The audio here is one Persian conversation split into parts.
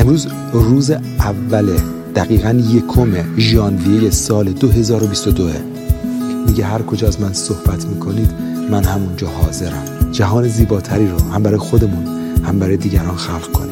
امروز روز اوله، دقیقاً 1 ژانویه سال 2022. میگه هر کجا از من صحبت میکنید من همونجا حاضرم. جهان زیباتری رو هم برای خودمون هم برای دیگران خلق کنیم.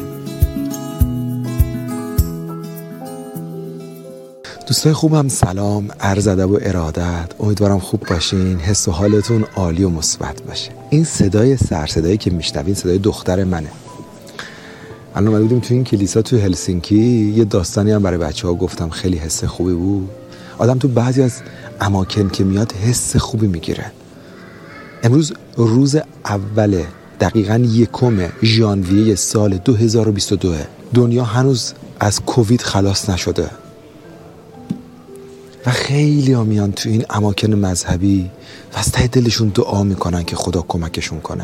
دوستای خوبم سلام، عرض ادب و ارادت. امیدوارم خوب باشین، حس و حالتون عالی و مثبت باشه. این صدای صدایی که میشنوین صدای دختر منه. الان ما بودیم تو این کلیسا تو هلسینکی، یه داستانی هم برای بچه‌ها گفتم، خیلی حس خوبی بود. آدم تو بعضی از اماکن که میاد حس خوبی میگیره. امروز روز اوله، دقیقاً 1 ژانویه سال 2022. دنیا هنوز از کووید خلاص نشده و خیلی ها میان تو این اماکن مذهبی و از ته دلشون دعا میکنن که خدا کمکشون کنه.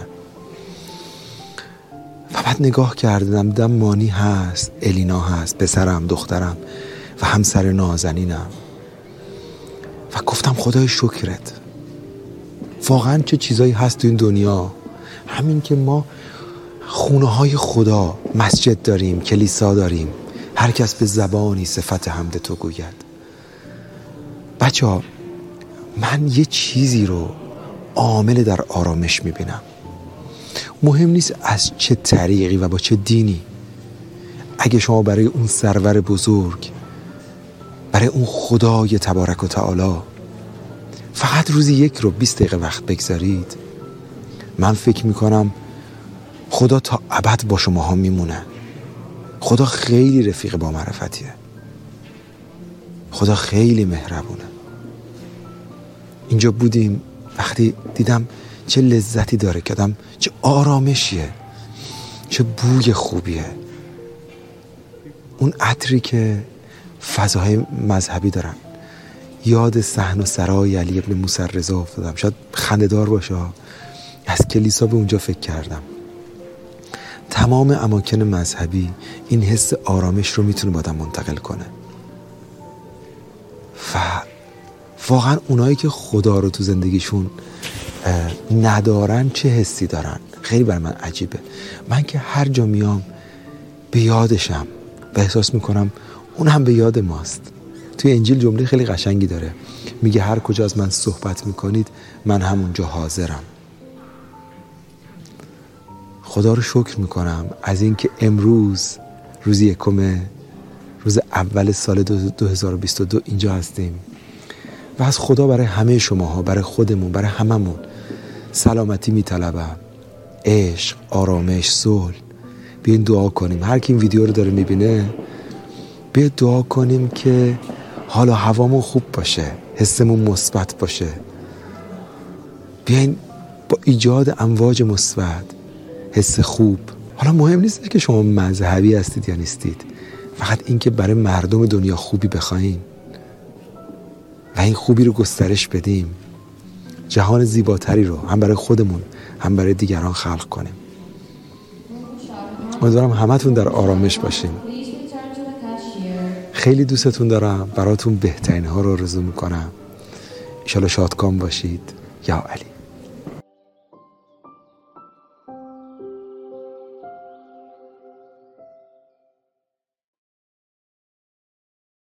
و بعد نگاه کردم دیدم مانی هست، الینا هست، پسرم، دخترم و همسر نازنینم و گفتم خدای شکرت. واقعا چه چیزایی هست تو این دنیا. همین که ما خونه های خدا، مسجد داریم، کلیسا داریم، هر کس به زبانی صفت حمد تو گوید. بچه ها، من یه چیزی رو عامل در آرامش میبینم. مهم نیست از چه طریقی و با چه دینی. اگه شما برای اون سرور بزرگ، برای اون خدای تبارک و تعالی فقط روزی 1 رو 20 دقیقه وقت بگذارید، من فکر میکنم خدا تا ابد با شما ها میمونه. خدا خیلی رفیق با معرفتیه. خدا خیلی مهربونه. اینجا بودیم، وقتی دیدم چه لذتی داره کردم، چه آرامشیه، چه بوی خوبیه. اون عطری که فضاهای مذهبی دارن. یاد صحن و سرای علی ابن موسی رضا افتادم. شاید خنده‌دار باشه، از کلیسا به اونجا فکر کردم. تمام اماکن مذهبی این حس آرامش رو میتونه با آدم منتقل کنه. و واقعا اونایی که خدا رو تو زندگیشون ندارن چه حسی دارن؟ خیلی برای من عجیبه. من که هر جا میام به یادشم و احساس میکنم اون هم به یاد ماست. توی انجیل جمله خیلی قشنگی داره، میگه هر کجا از من صحبت میکنید من همونجا حاضرم. خدا رو شکر میکنم از اینکه امروز روز 1 روز اول سال 2022 اینجا هستیم و از خدا برای همه شماها، برای خودمون، برای هممون سلامتی میطلبم، عشق، آرامش، صلح. بیاین دعا کنیم. هر کی این ویدیو رو داره میبینه بیاین دعا کنیم که حال و هوامون خوب باشه، حسمون مثبت باشه. بیاین با ایجاد امواج مثبت، حس خوب. حالا مهم نیست که شما مذهبی هستید یا نیستید، فقط این که برای مردم دنیا خوبی بخواین و این خوبی رو گسترش بدیم، جهان زیباتری رو هم برای خودمون هم برای دیگران خلق کنیم. امیدوارم همتون در آرامش باشین. خیلی دوستتون دارم، براتون بهترین ها رو آرزو میکنم. ان شاءالله شادکام باشید. یا علی.